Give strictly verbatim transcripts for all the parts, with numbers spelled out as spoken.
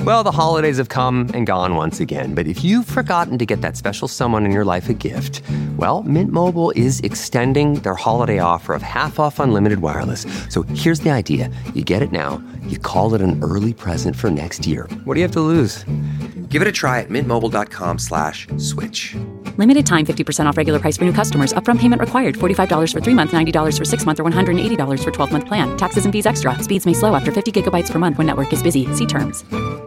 Well, the holidays have come and gone once again, but if you've forgotten to get that special someone in your life a gift, well, Mint Mobile is extending their holiday offer of half off unlimited wireless. So here's the idea. You get it now, you call it an early present for next year. What do you have to lose? Give it a try at mintmobile.com slash switch. Limited time, fifty percent off regular price for new customers. Upfront payment required. forty-five dollars for three months, ninety dollars for six months, or one hundred eighty dollars for twelve-month plan. Taxes and fees extra. Speeds may slow after fifty gigabytes per month when network is busy. See terms.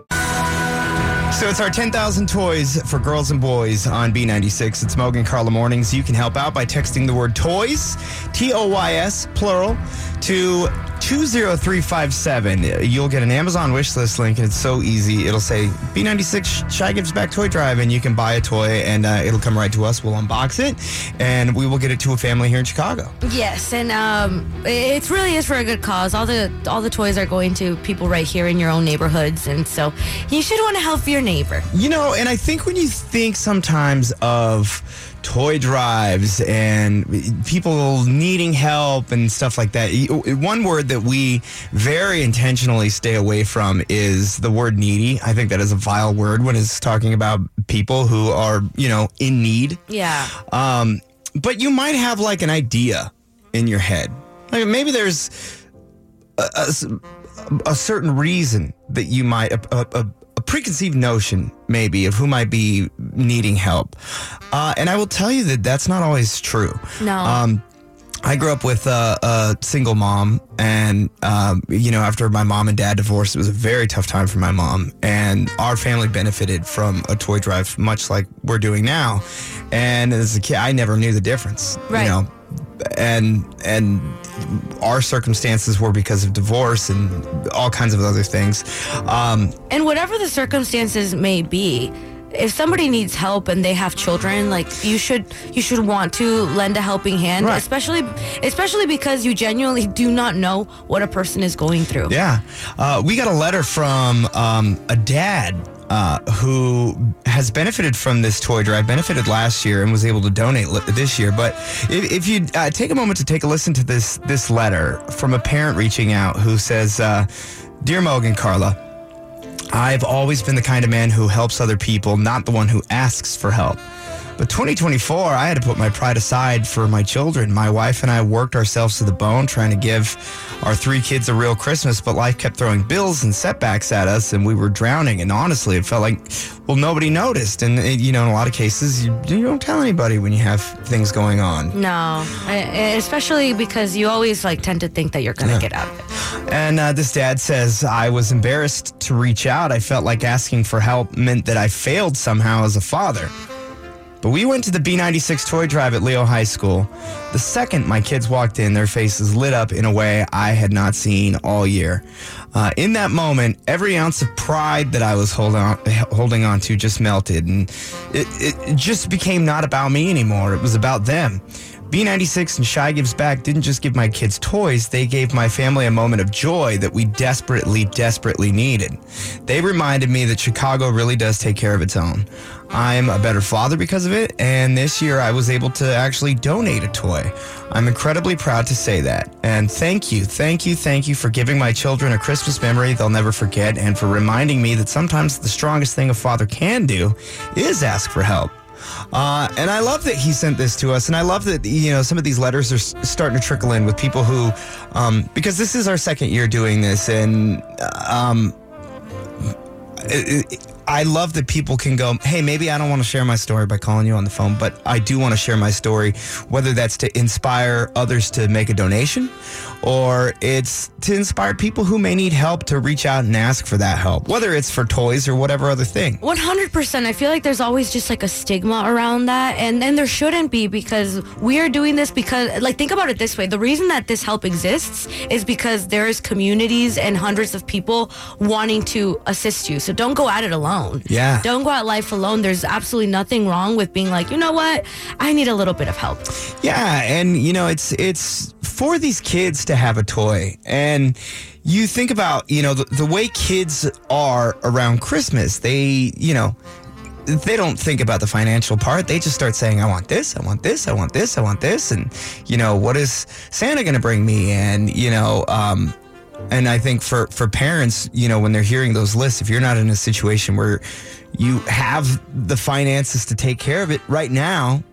So it's our ten thousand toys for girls and boys on B ninety-six. It's Mogan Carla Mornings. You can help out by texting the word toys, T O Y S, plural, to two zero three five seven. You'll get an Amazon wish list link, and it's so easy. It'll say B ninety-six Shy Gives Back Toy Drive, and you can buy a toy, and uh, it'll come right to us. We'll unbox it, and we will get it to a family here in Chicago. Yes, and um, it really is for a good cause. All the all the toys are going to people right here in your own neighborhoods, and so you should want to help your neighbor. You know, and I think when you think sometimes of toy drives and people needing help and stuff like that, one word that we very intentionally stay away from is the word needy. I think that is a vile word when it's talking about people who are, you know, in need. Yeah. Um, but you might have like an idea in your head. Like maybe there's a, a, a certain reason that you might, a, a, a preconceived notion maybe of who might be needing help. Uh, and I will tell you that that's not always true. No. Um, I grew up with a, a single mom, and, um, you know, after my mom and dad divorced, it was a very tough time for my mom. And our family benefited from a toy drive, much like we're doing now. And as a kid, I never knew the difference. Right. You know, and and our circumstances were because of divorce and all kinds of other things. Um, and whatever the circumstances may be, if somebody needs help and they have children, like you should you should want to lend a helping hand, right. especially especially because you genuinely do not know what a person is going through. Yeah. Uh, we got a letter from um, a dad Uh, who has benefited from this toy drive, benefited last year and was able to donate li- this year. But if, if you uh, take a moment to take a listen to this this letter from a parent reaching out who says, uh, Dear Mogan Carla, I've always been the kind of man who helps other people, not the one who asks for help. But twenty twenty-four, I had to put my pride aside for my children. My wife and I worked ourselves to the bone trying to give our three kids a real Christmas, but life kept throwing bills and setbacks at us, and we were drowning. And honestly, it felt like, well, nobody noticed. And, it, you know, in a lot of cases, you, you don't tell anybody when you have things going on. No, especially because you always, like, tend to think that you're going to yeah. get out of it. And uh, this dad says, I was embarrassed to reach out. I felt like asking for help meant that I failed somehow as a father. But we went to the B ninety-six toy drive at Leo High School. The second my kids walked in, their faces lit up in a way I had not seen all year. Uh, in that moment, every ounce of pride that I was hold on, holding on to just melted, and it, it just became not about me anymore. It was about them. B ninety-six and Shy Gives Back didn't just give my kids toys, they gave my family a moment of joy that we desperately, desperately needed. They reminded me that Chicago really does take care of its own. I'm a better father because of it, and this year I was able to actually donate a toy. I'm incredibly proud to say that. And thank you, thank you, thank you for giving my children a Christmas memory they'll never forget, and for reminding me that sometimes the strongest thing a father can do is ask for help. Uh, and I love that he sent this to us, and I love that, you know, some of these letters are s- starting to trickle in with people who, um, because this is our second year doing this, and um, it, it, I love that people can go, hey, maybe I don't want to share my story by calling you on the phone, but I do want to share my story, whether that's to inspire others to make a donation, or it's to inspire people who may need help to reach out and ask for that help, whether it's for toys or whatever other thing. one hundred percent. I feel like there's always just like a stigma around that, and then there shouldn't be, because we are doing this because, like, think about it this way. The reason that this help exists is because there is communities and hundreds of people wanting to assist you. So don't go at it alone. Yeah. Don't go at life alone. There's absolutely nothing wrong with being like, you know what? I need a little bit of help. Yeah, and, you know, it's it's for these kids to have a toy. And you think about, you know, the, the way kids are around Christmas, they, you know, they don't think about the financial part. They just start saying, I want this, I want this, I want this, I want this. And, you know, what is Santa going to bring me? And, you know, um, And I think for, for parents, you know, when they're hearing those lists, if you're not in a situation where you have the finances to take care of it right now,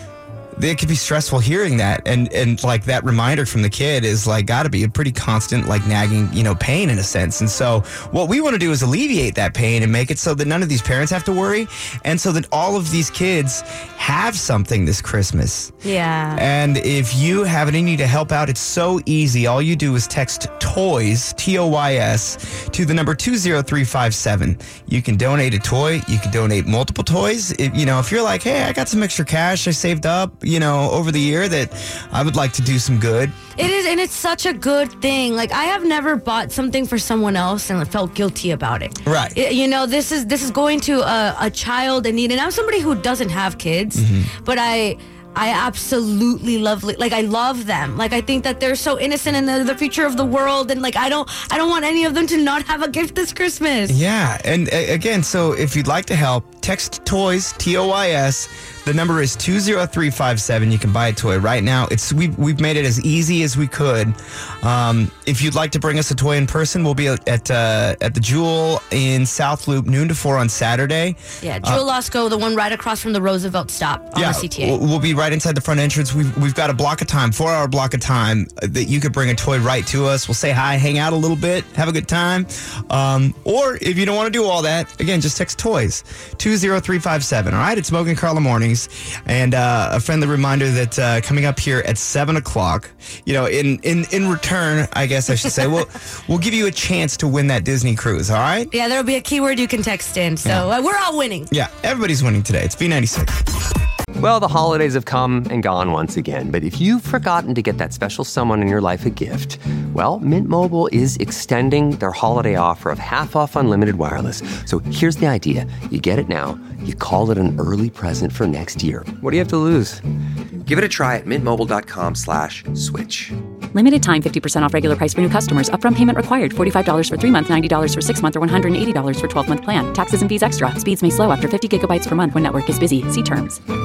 it could be stressful hearing that. And, and like that reminder from the kid is like got to be a pretty constant, like nagging, you know, pain in a sense. And so what we want to do is alleviate that pain and make it so that none of these parents have to worry. And so that all of these kids have something this Christmas. Yeah. And if you have it in you to help out, it's so easy. All you do is text TOYS, T O Y S, to the number two zero three five seven. You can donate a toy. You can donate multiple toys. If, you know, if you're like, hey, I got some extra cash I saved up, you know, over the year that I would like to do some good. It is, and it's such a good thing. Like, I have never bought something for someone else and felt guilty about it. Right. It, you know, this is this is going to a, a child in need, and I'm somebody who doesn't have kids, mm-hmm. but I I absolutely love, like, I love them. Like, I think that they're so innocent and they're the future of the world, and like I don't I don't want any of them to not have a gift this Christmas. Yeah, and uh, again, so if you'd like to help, text TOYS, T O Y S. The number is two zero three five seven. You can buy a toy right now. It's we've, we've made it as easy as we could. Um, if you'd like to bring us a toy in person, we'll be at uh, at the Jewel in South Loop, noon to four on Saturday. Yeah, Jewel uh, Losco, the one right across from the Roosevelt stop on yeah, the C T A. We'll be right inside the front entrance. We've, we've got a block of time, four-hour block of time that you could bring a toy right to us. We'll say hi, hang out a little bit, have a good time. Um, or if you don't want to do all that, again, just text TOYS, two zero three five seven. All right, it's Mogan Carla Mornings. And uh, a friendly reminder that uh, coming up here at seven o'clock, you know, in, in, in return, I guess I should say, we'll, we'll give you a chance to win that Disney cruise, all right? Yeah, there'll be a keyword you can text in. So yeah. uh, we're all winning. Yeah, everybody's winning today. It's B ninety-six. Well, the holidays have come and gone once again, but if you've forgotten to get that special someone in your life a gift, well, Mint Mobile is extending their holiday offer of half off unlimited wireless. So here's the idea. You get it now. You call it an early present for next year. What do you have to lose? Give it a try at mintmobile.com slash switch. Limited time fifty percent off regular price for new customers. Upfront payment required. forty-five dollars for three months, ninety dollars for six months, or one hundred eighty dollars for twelve month plan. Taxes and fees extra. Speeds may slow after fifty gigabytes per month when network is busy. See terms.